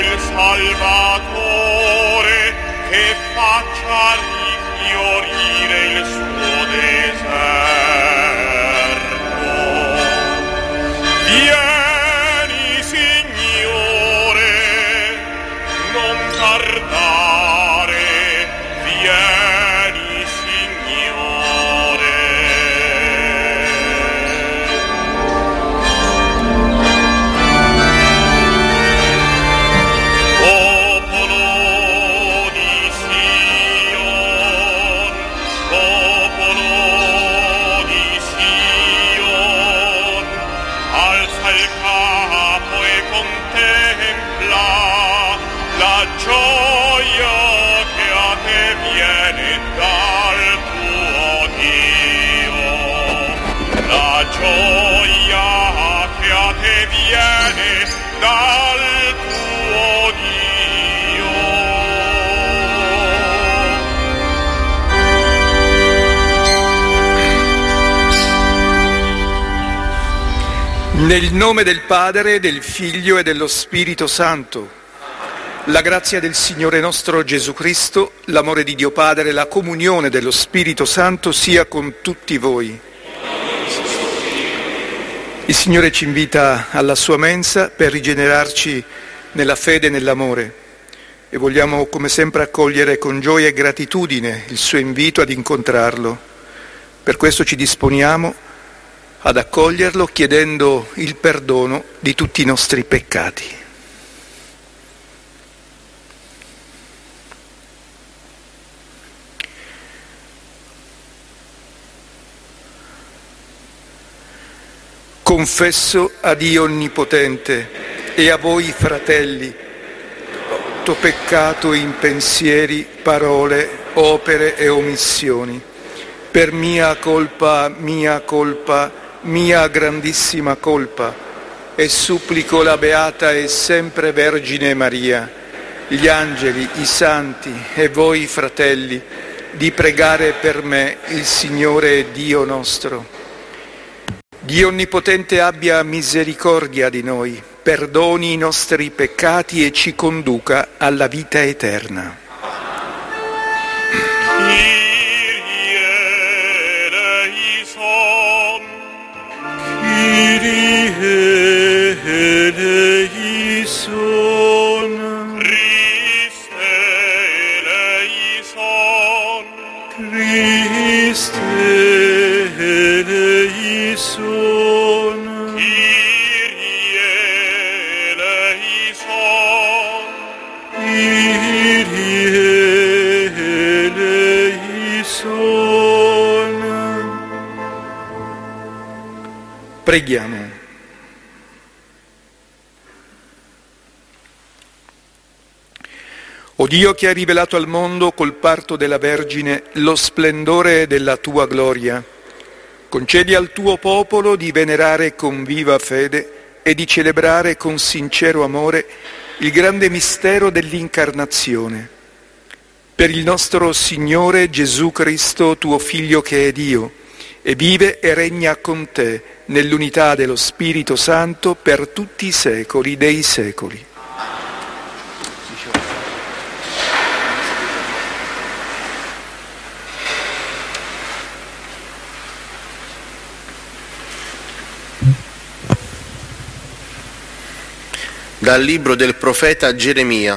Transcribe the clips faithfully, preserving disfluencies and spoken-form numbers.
il Salvatore che faccia rifiorire il suo deserto. Vieni, Signore, non tardare, vieni, Signore. Popolo di Sion, popolo di Sion, alza il capo e contempla la gioia che a te viene dal tuo Dio, la gioia che a te viene dal tuo Dio. Nel nome del Padre, del Figlio e dello Spirito Santo. La grazia del Signore nostro Gesù Cristo, l'amore di Dio Padre, la comunione dello Spirito Santo sia con tutti voi. Il Signore ci invita alla sua mensa per rigenerarci nella fede e nell'amore e vogliamo come sempre accogliere con gioia e gratitudine il suo invito ad incontrarlo. Per questo ci disponiamo ad accoglierlo chiedendo il perdono di tutti i nostri peccati. Confesso a Dio Onnipotente e a voi fratelli, tutto peccato in pensieri, parole, opere e omissioni, per mia colpa, mia colpa, mia grandissima colpa, e supplico la Beata e sempre Vergine Maria, gli angeli, i santi e voi fratelli, di pregare per me il Signore Dio nostro. Dio Onnipotente abbia misericordia di noi, perdoni i nostri peccati e ci conduca alla vita eterna. Kyrie eleison, Kyrie eleison, Christe eleison, Christe eleison, Kyrie eleison, Kyrie eleison. Preghiamo. O Dio che hai rivelato al mondo col parto della Vergine lo splendore della tua gloria, concedi al tuo popolo di venerare con viva fede e di celebrare con sincero amore il grande mistero dell'incarnazione. Per il nostro Signore Gesù Cristo, tuo Figlio che è Dio, e vive e regna con te nell'unità dello Spirito Santo per tutti i secoli dei secoli. Dal libro del profeta Geremia.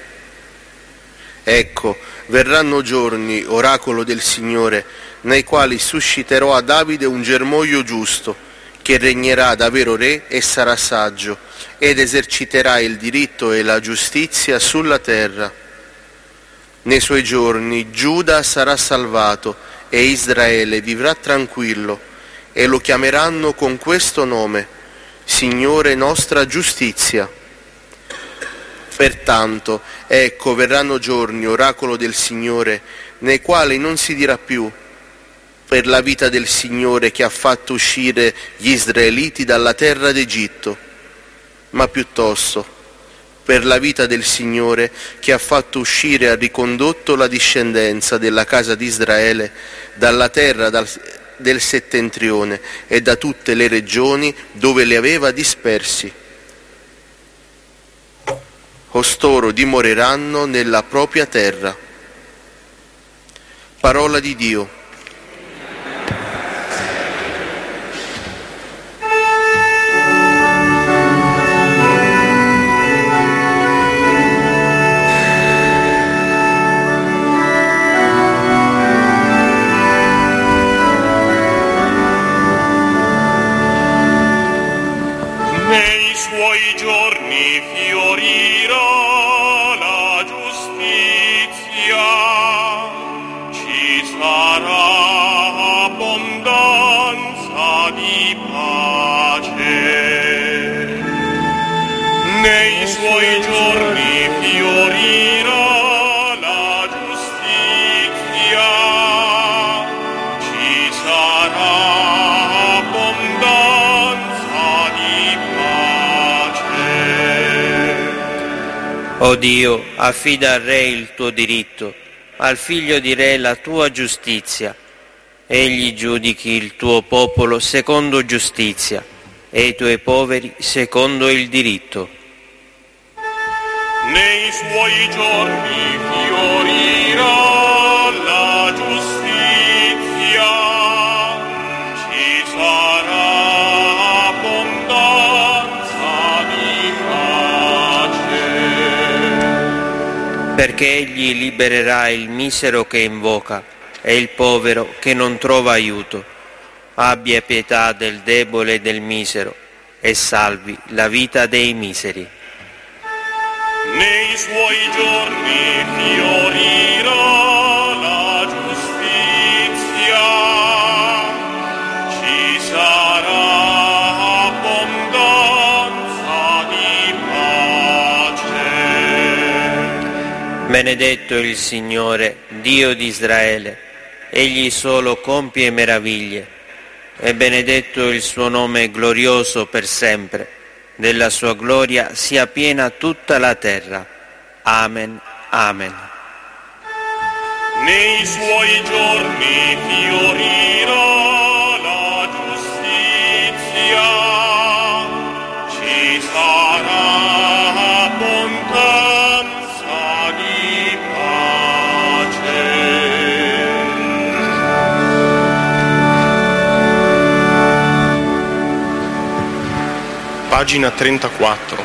Ecco, verranno giorni, oracolo del Signore, nei quali susciterò a Davide un germoglio giusto, che regnerà da vero re e sarà saggio, ed eserciterà il diritto e la giustizia sulla terra. Nei suoi giorni Giuda sarà salvato e Israele vivrà tranquillo, e lo chiameranno con questo nome: Signore nostra giustizia. Pertanto, ecco, verranno giorni, oracolo del Signore, nei quali non si dirà più: per la vita del Signore che ha fatto uscire gli israeliti dalla terra d'Egitto, ma piuttosto per la vita del Signore che ha fatto uscire e ha ricondotto la discendenza della casa di Israele dalla terra dal, del settentrione e da tutte le regioni dove li aveva dispersi. O costoro dimoreranno nella propria terra. Parola di Dio. Nei suoi giorni fiorirà la giustizia, ci sarà abbondanza di pace. Nei suoi giorni fiorirà la giustizia, ci sarà abbondanza di pace. O Dio, affida al Re il tuo diritto, al figlio di Re la tua giustizia. Egli giudichi il tuo popolo secondo giustizia e i tuoi poveri secondo il diritto. Nei suoi giorni fiorirà la giustizia, ci sarà abbondanza di pace. Perché egli libererà il misero che invoca e il povero che non trova aiuto. Abbia pietà del debole e del misero e salvi la vita dei miseri. Nei suoi giorni fiorirà la giustizia, ci sarà abbondanza di pace. Benedetto il Signore, Dio di Israele, egli solo compie meraviglie, e benedetto il suo nome glorioso per sempre. Della sua gloria sia piena tutta la terra. Amen. Amen. Nei suoi giorni fiorirà la giustizia, ci sarà abbondanza di pace. Pagina trentaquattro.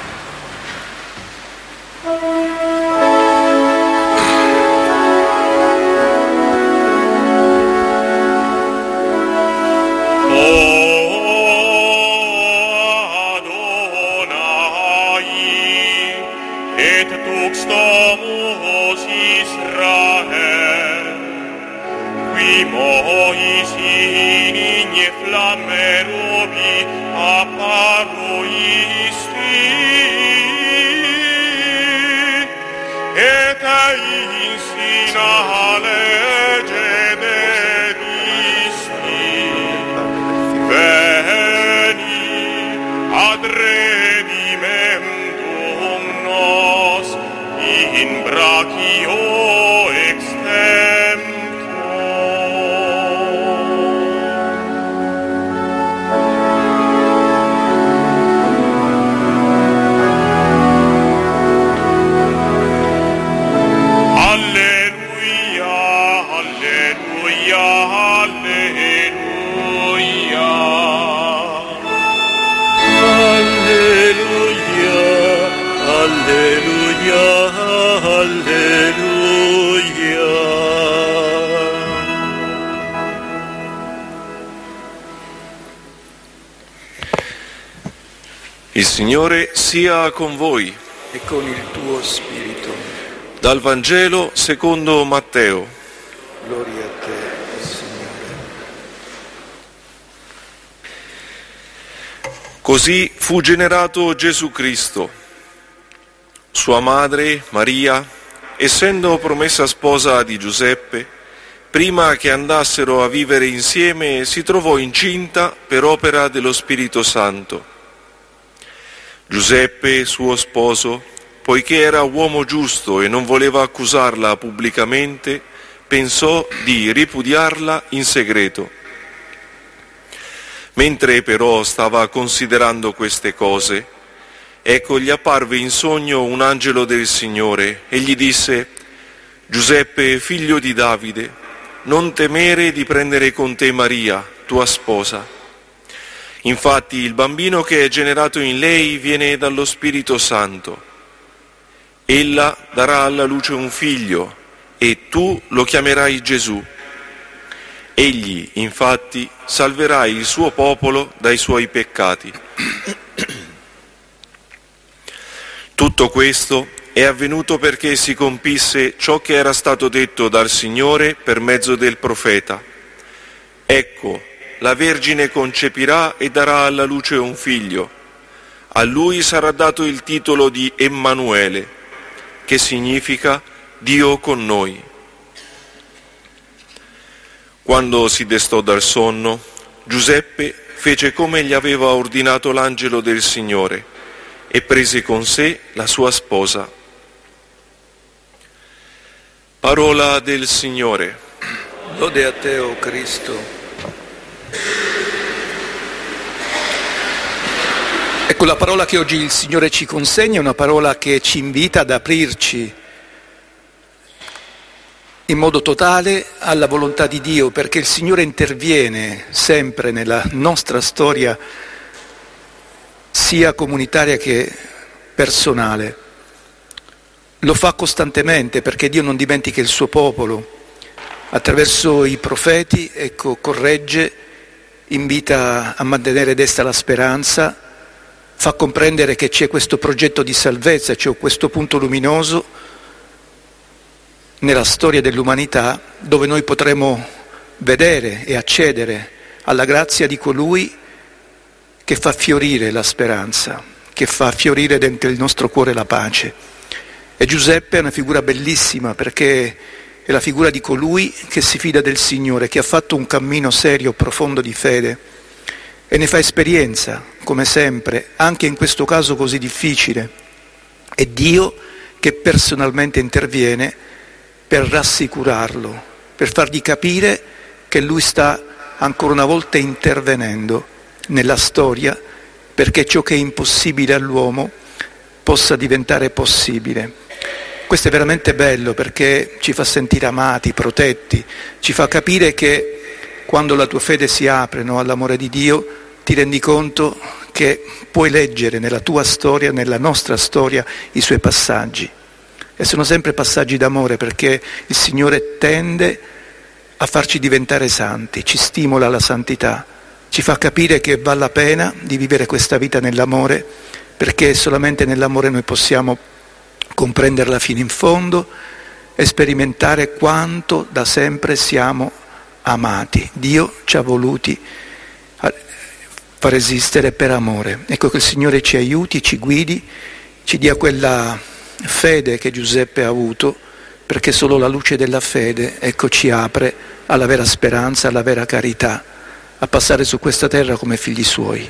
Et tuxtamus Israel, qui Moisi igne flammerovi apparuisti, et insina legge dedisti. Veni ad redimendum nos in brachio extempore. Alleluia, alleluia, alleluia. Alleluia, alleluia, alleluia. Il Signore sia con voi. E con il tuo spirito. Dal Vangelo secondo Matteo. Gloria a te, Signore. Così fu generato Gesù Cristo. Sua madre, Maria, essendo promessa sposa di Giuseppe, prima che andassero a vivere insieme, si trovò incinta per opera dello Spirito Santo. Giuseppe, suo sposo, poiché era uomo giusto e non voleva accusarla pubblicamente, pensò di ripudiarla in segreto. Mentre però stava considerando queste cose, ecco gli apparve in sogno un angelo del Signore e gli disse: Giuseppe, figlio di Davide, non temere di prendere con te Maria, tua sposa. Infatti il bambino che è generato in lei viene dallo Spirito Santo. Ella darà alla luce un figlio e tu lo chiamerai Gesù. Egli, infatti, salverà il suo popolo dai suoi peccati. Tutto questo è avvenuto perché si compisse ciò che era stato detto dal Signore per mezzo del profeta. Ecco, la Vergine concepirà e darà alla luce un figlio. A lui sarà dato il titolo di Emmanuele, che significa Dio con noi. Quando si destò dal sonno, Giuseppe fece come gli aveva ordinato l'angelo del Signore e prese con sé la sua sposa. Parola del Signore. Lode a te, o Cristo. Ecco, la parola che oggi il Signore ci consegna è una parola che ci invita ad aprirci in modo totale alla volontà di Dio, perché il Signore interviene sempre nella nostra storia, sia comunitaria che personale. Lo fa costantemente perché Dio non dimentica il suo popolo. Attraverso i profeti, ecco, corregge, invita a mantenere desta la speranza, fa comprendere che c'è questo progetto di salvezza, c'è questo punto luminoso nella storia dell'umanità dove noi potremo vedere e accedere alla grazia di colui che fa fiorire la speranza, che fa fiorire dentro il nostro cuore la pace. E Giuseppe è una figura bellissima perché è la figura di colui che si fida del Signore, che ha fatto un cammino serio, profondo di fede e ne fa esperienza, come sempre, anche in questo caso così difficile. È Dio che personalmente interviene per rassicurarlo, per fargli capire che Lui sta ancora una volta intervenendo nella storia perché ciò che è impossibile all'uomo possa diventare possibile. Questo è veramente bello perché ci fa sentire amati, protetti, ci fa capire che quando la tua fede si apre, no, all'amore di Dio, ti rendi conto che puoi leggere nella tua storia, nella nostra storia, i suoi passaggi. E sono sempre passaggi d'amore perché il Signore tende a farci diventare santi, ci stimola alla santità, ci fa capire che vale la pena di vivere questa vita nell'amore, perché solamente nell'amore noi possiamo comprenderla fino in fondo e sperimentare quanto da sempre siamo amati. Dio ci ha voluti far esistere per amore. Ecco che il Signore ci aiuti, ci guidi, ci dia quella fede che Giuseppe ha avuto, perché solo la luce della fede, ecco, ci apre alla vera speranza, alla vera carità, a passare su questa terra come figli suoi.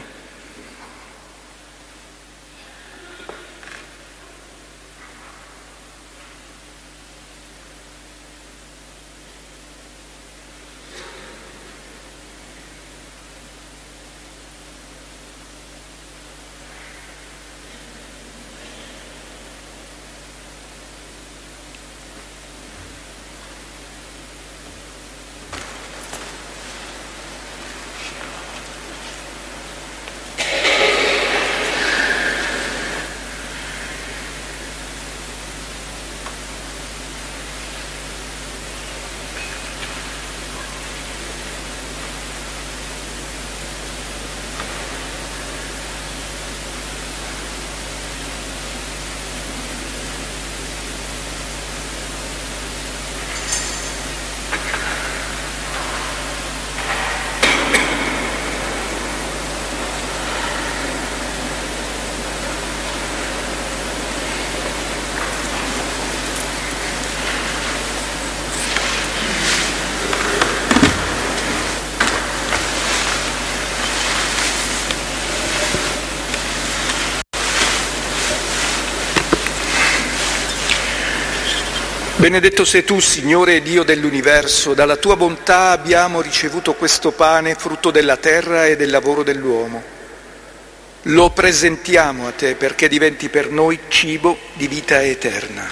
Benedetto sei tu, Signore Dio dell'universo, dalla tua bontà abbiamo ricevuto questo pane, frutto della terra e del lavoro dell'uomo. Lo presentiamo a te perché diventi per noi cibo di vita eterna.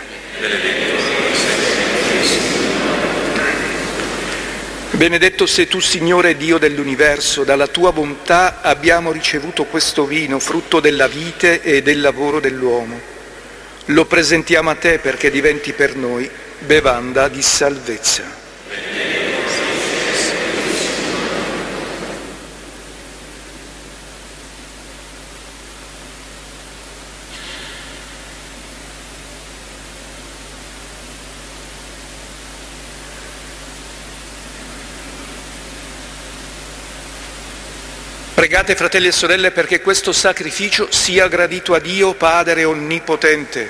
Benedetto sei tu, Signore Dio dell'universo, dalla tua bontà abbiamo ricevuto questo vino, frutto della vite e del lavoro dell'uomo. Lo presentiamo a te perché diventi per noi bevanda di salvezza. Pregate, fratelli e sorelle, perché questo sacrificio sia gradito a Dio Padre Onnipotente.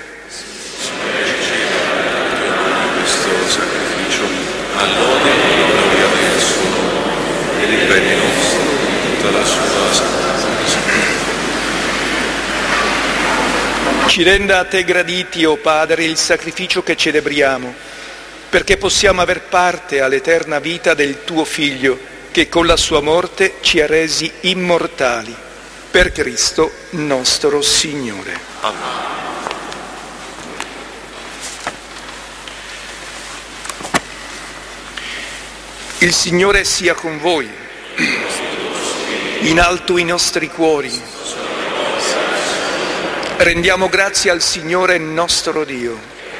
Questo sacrificio all'ode e gloria del suo nome, e il bene nostro, tutta la sua santa. Ci renda a te graditi, o Padre, il sacrificio che celebriamo, perché possiamo aver parte all'eterna vita del tuo Figlio, che con la sua morte ci ha resi immortali, per Cristo nostro Signore. Amen. Il Signore sia con voi, in alto i nostri cuori. Rendiamo grazie al Signore nostro Dio.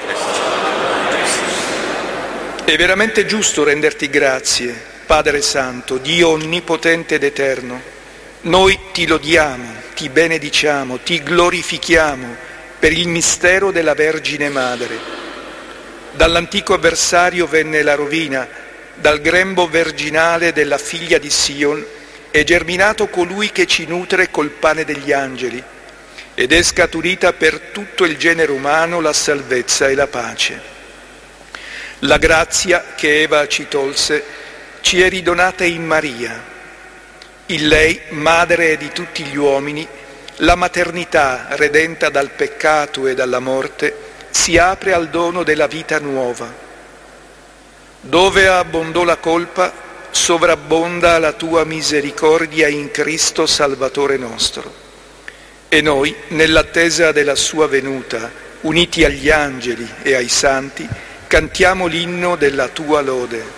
È veramente giusto renderti grazie, Padre Santo, Dio onnipotente ed eterno. Noi ti lodiamo, ti benediciamo, ti glorifichiamo per il mistero della Vergine Madre. Dall'antico avversario venne la rovina, dal grembo virginale della figlia di Sion è germinato colui che ci nutre col pane degli angeli, ed è scaturita per tutto il genere umano la salvezza e la pace. La grazia che Eva ci tolse ci è ridonata in Maria. In lei, madre di tutti gli uomini, la maternità redenta dal peccato e dalla morte si apre al dono della vita nuova. Dove abbondò la colpa, sovrabbonda la tua misericordia in Cristo Salvatore nostro. E noi, nell'attesa della sua venuta, uniti agli angeli e ai santi, cantiamo l'inno della tua lode.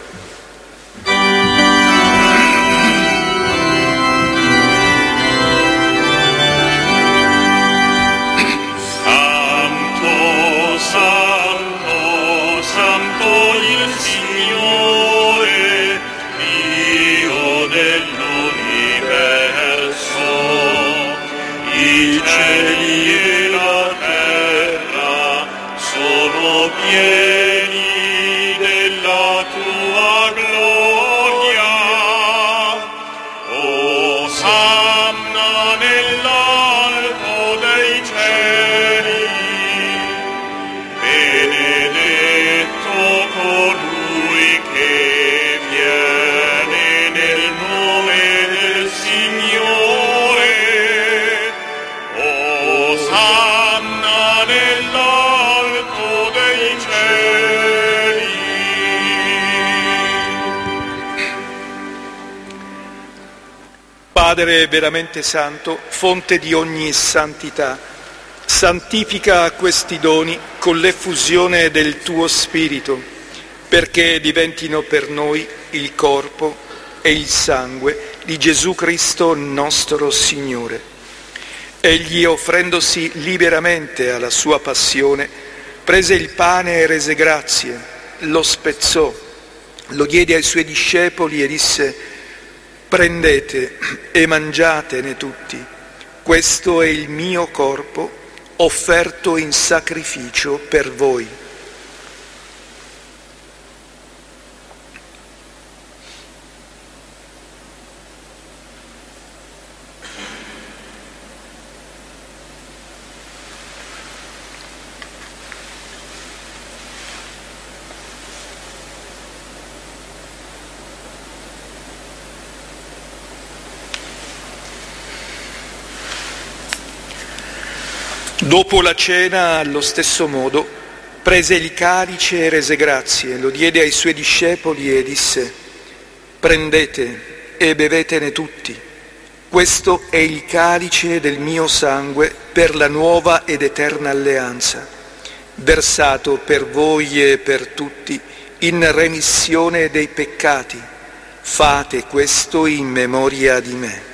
Pieni della tua gloria, Osanna nell'alto dei cieli, benedetto colui che viene nel nome del Signore, Osanna nell'alto dei cieli. Padre veramente santo, fonte di ogni santità, santifica questi doni con l'effusione del tuo Spirito, perché diventino per noi il corpo e il sangue di Gesù Cristo nostro Signore. Egli, offrendosi liberamente alla sua passione, prese il pane e rese grazie, lo spezzò, lo diede ai suoi discepoli e disse: prendete e mangiatene tutti, questo è il mio corpo offerto in sacrificio per voi. Dopo la cena, allo stesso modo, prese il calice e rese grazie, lo diede ai suoi discepoli e disse: prendete e bevetene tutti, Questo è il calice del mio sangue per la nuova ed eterna alleanza, versato per voi e per tutti in remissione dei peccati. Fate questo in memoria di me.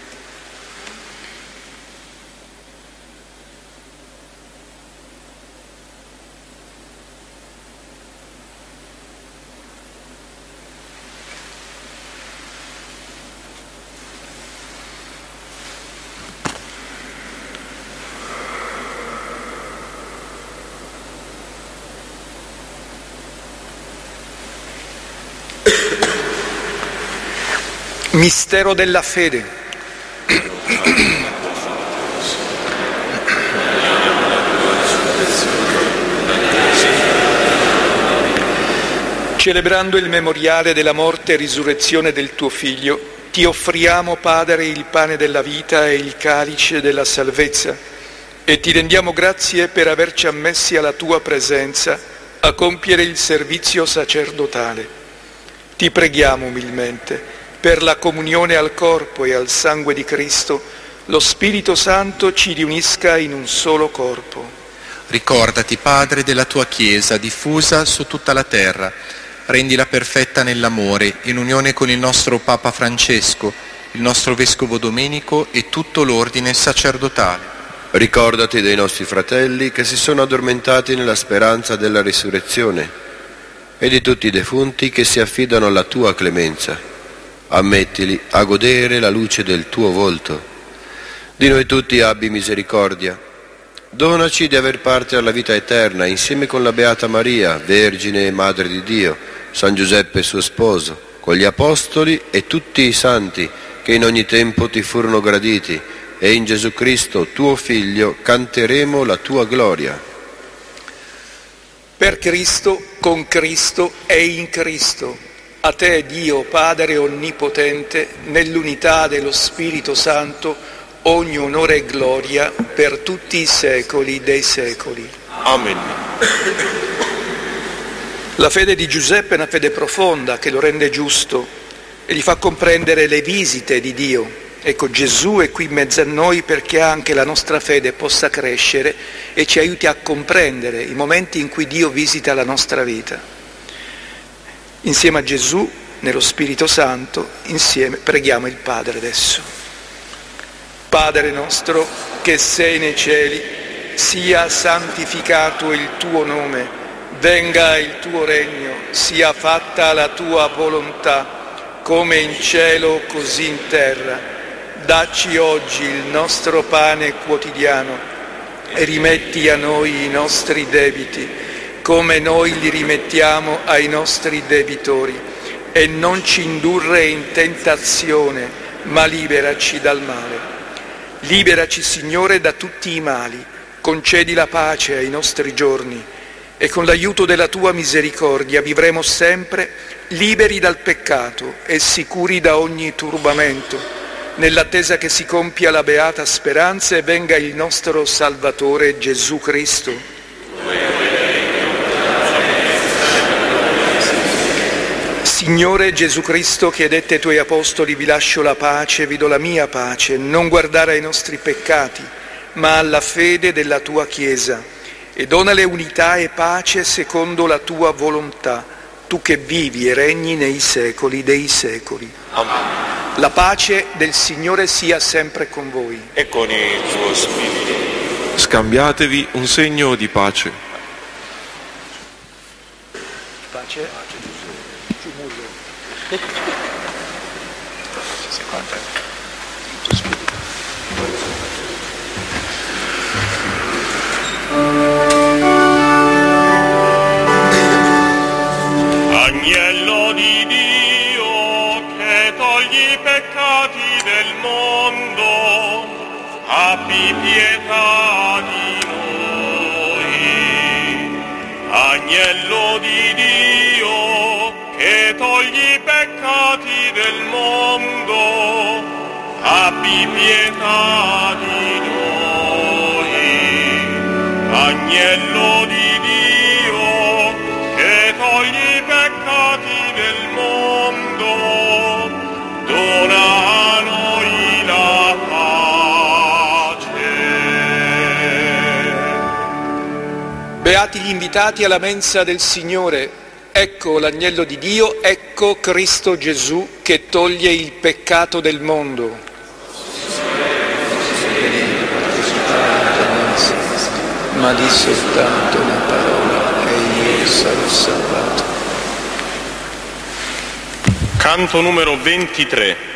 Mistero della fede. Celebrando il memoriale della morte e risurrezione del tuo Figlio, ti offriamo, Padre, il pane della vita e il calice della salvezza, e ti rendiamo grazie per averci ammessi alla tua presenza a compiere il servizio sacerdotale. Ti preghiamo umilmente, per la comunione al corpo e al sangue di Cristo, lo Spirito Santo ci riunisca in un solo corpo. Ricordati, Padre, della tua Chiesa diffusa su tutta la terra. Rendila perfetta nell'amore, in unione con il nostro Papa Francesco, il nostro Vescovo Domenico e tutto l'ordine sacerdotale. Ricordati dei nostri fratelli che si sono addormentati nella speranza della risurrezione e di tutti i defunti che si affidano alla tua clemenza. Ammettili a godere la luce del tuo volto. Di noi tutti abbi misericordia. Donaci di aver parte alla vita eterna insieme con la Beata Maria, Vergine e Madre di Dio, San Giuseppe suo sposo, con gli Apostoli e tutti i santi che in ogni tempo ti furono graditi, e in Gesù Cristo, tuo Figlio, canteremo la tua gloria. Per Cristo, con Cristo e in Cristo. A te, Dio Padre Onnipotente, nell'unità dello Spirito Santo, ogni onore e gloria per tutti i secoli dei secoli. Amen. La fede di Giuseppe è una fede profonda che lo rende giusto e gli fa comprendere le visite di Dio. Ecco, Gesù è qui in mezzo a noi perché anche la nostra fede possa crescere e ci aiuti a comprendere i momenti in cui Dio visita la nostra vita. Insieme a Gesù, nello Spirito Santo, insieme preghiamo il Padre adesso. Padre nostro che sei nei cieli, sia santificato il tuo nome, venga il tuo regno, sia fatta la tua volontà, come in cielo così in terra. Dacci oggi il nostro pane quotidiano e rimetti a noi i nostri debiti, come noi li rimettiamo ai nostri debitori, e non ci indurre in tentazione, ma liberaci dal male. Liberaci, Signore, da tutti i mali, concedi la pace ai nostri giorni, e con l'aiuto della tua misericordia vivremo sempre liberi dal peccato e sicuri da ogni turbamento, nell'attesa che si compia la beata speranza e venga il nostro Salvatore Gesù Cristo. Signore Gesù Cristo, che hai detto ai tuoi apostoli: vi lascio la pace, vi do la mia pace, non guardare ai nostri peccati, ma alla fede della tua Chiesa, e donale unità e pace secondo la tua volontà, tu che vivi e regni nei secoli dei secoli. Amen. La pace del Signore sia sempre con voi. E con il suo spirito. Scambiatevi un segno di pace. Pace. Agnello di Dio che togli i peccati del mondo, abbi pietà di noi. Agnello di Dio che togli i peccati del mondo, abbi pietà di noi. Agnello di Dio che togli i peccati del mondo, dona a noi la Beati gli invitati alla mensa del Signore. Ecco l'agnello di Dio, ecco Cristo Gesù che toglie il peccato del mondo. Ma di soltanto una parola e io sarò salvato. Canto numero ventitré.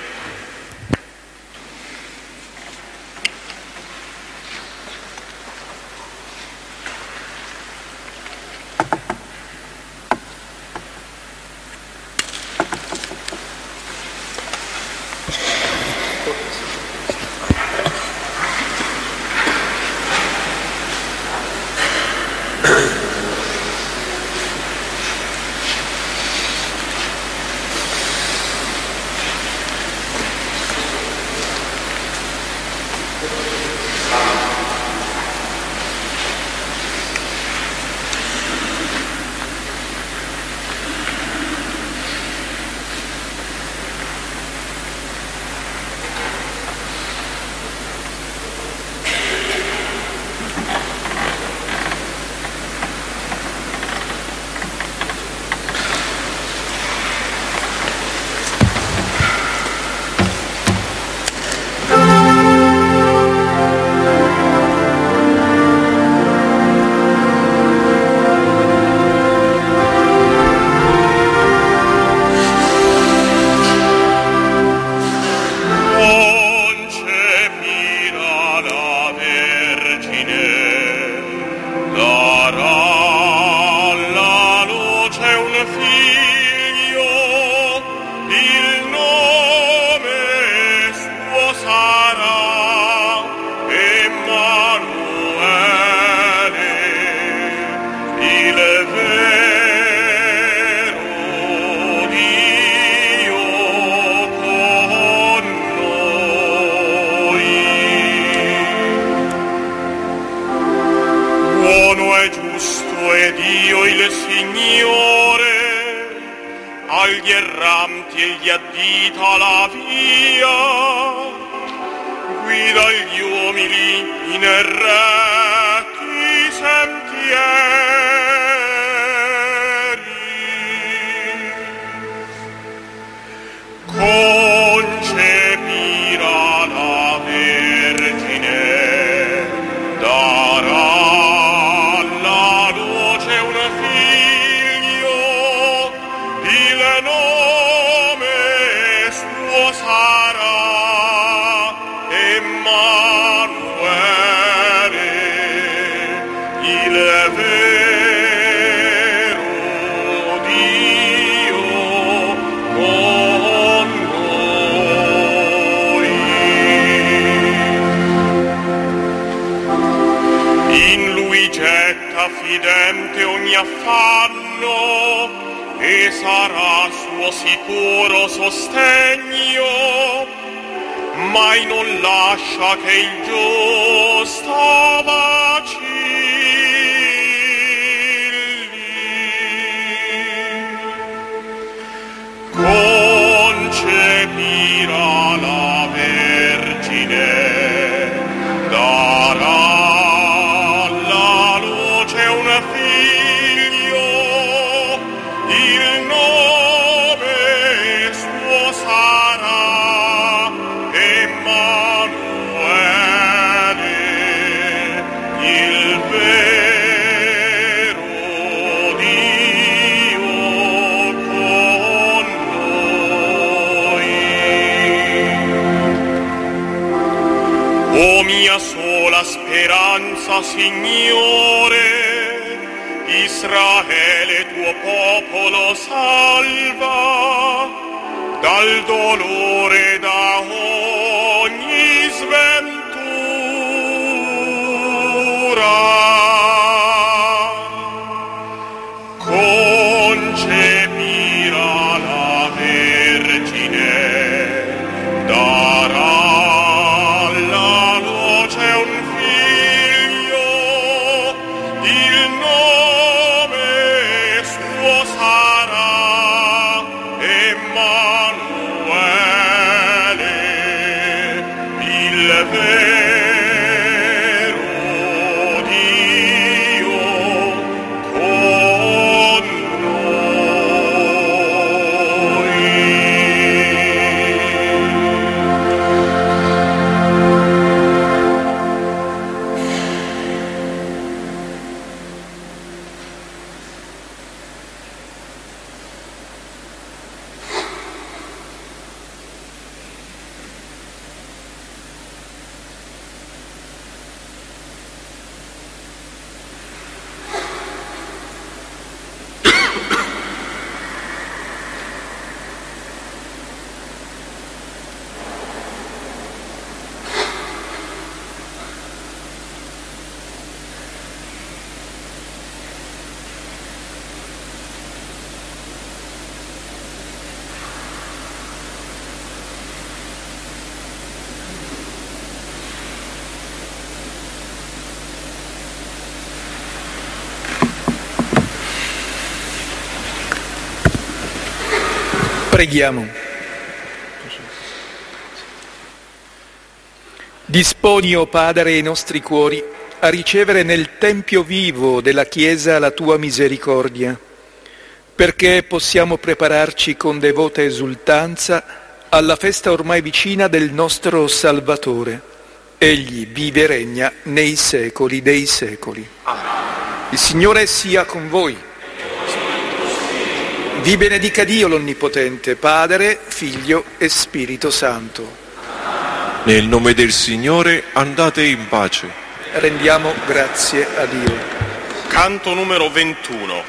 Fidente ogni affanno e sarà suo sicuro sostegno, mai non lascia che il giusto vacilli. Concepirà la Vergine, darà figlio, il nome suo sarà Emanuele, il vero Dio con noi. O mia sola speranza, Signore, Israele tuo popolo salva dal dolore, da ogni sventura. Concepirà la Vergine, darà alla luce un figlio, il nome sarà Emanuele, il vero Dio Preghiamo. Disponi, o Padre, i nostri cuori a ricevere nel Tempio vivo della Chiesa la Tua misericordia, perché possiamo prepararci con devota esultanza alla festa ormai vicina del nostro Salvatore. Egli vive e regna nei secoli dei secoli. Il Signore sia con voi. Vi benedica Dio l'Onnipotente, Padre, Figlio e Spirito Santo. Nel nome del Signore andate in pace. Rendiamo grazie a Dio. Canto numero ventuno.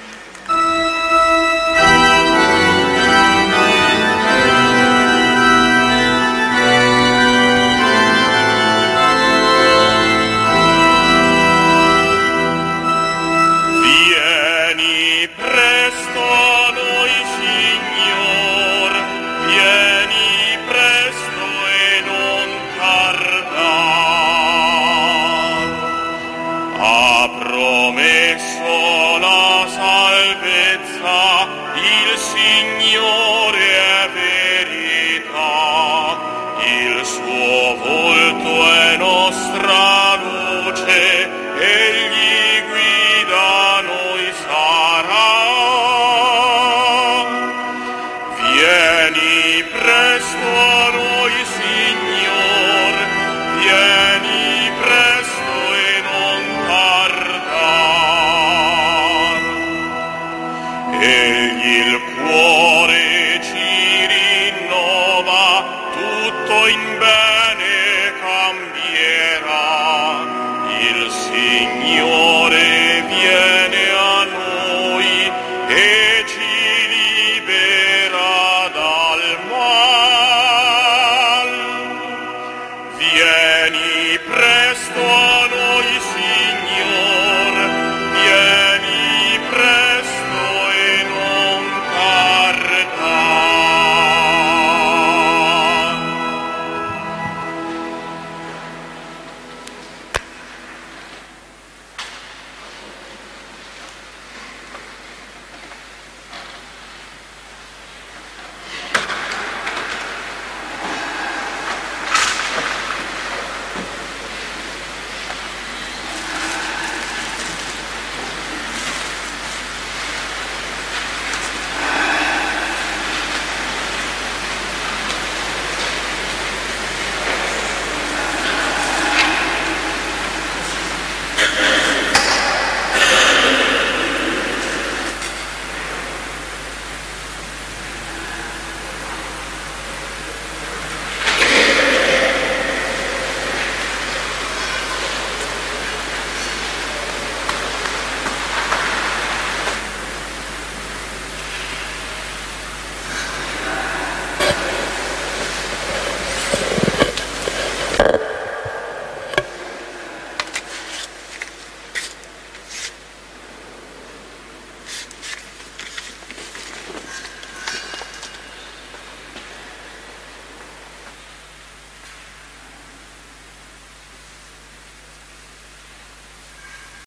Vieni presto a noi, Signor, vieni presto e non tardar. Ha promesso la salvezza, il Signore è verità, il suo volto è nostra luce, egli guida noi sarà. Vieni presto a noi, Signor, vieni presto e non tardar. Egli il cuore ci rinnova, tutto in bene cambierà. Il Signore